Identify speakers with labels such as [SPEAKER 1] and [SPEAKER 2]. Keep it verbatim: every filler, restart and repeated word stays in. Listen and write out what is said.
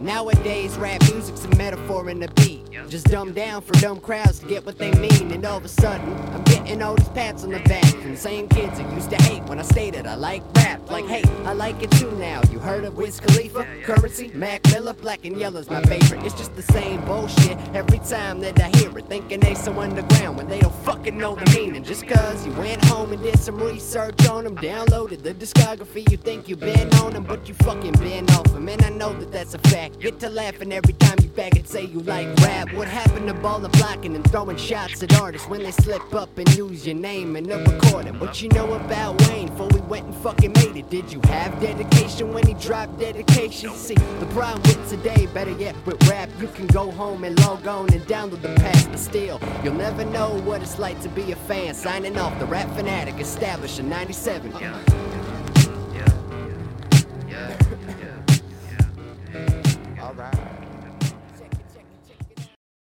[SPEAKER 1] Nowadays, rap music's a metaphor in the beat. Just dumbed down for dumb crowds to get what they mean. And all of a sudden, I'm getting all these pats on the back from the same kids who used to hate when I stated I like rap. Like, hey, I like it too now. You heard of Wiz Khalifa, Currency, Mac Miller? Black and Yellow's my favorite. It's just the same bullshit every time that I hear it. Thinking they so underground when they don't fucking know the meaning. Just cause you went home and did some research on them, downloaded the discography, you think you been on them, but you fucking been off them. And I know that that's a fact. Get to laughing every time you back and say you like rap. What happened to ball and blocking and throwing shots at artists when they slip up and use your name in the recording? What you know about Wayne before we went and fucking made it? Did you have dedication when he dropped dedication? See, the problem with today, better yet with rap, you can go home and log on and download the past, but still, you'll never know what it's like to be a fan. Signing off, the Rap Fanatic, established in ninety-seven.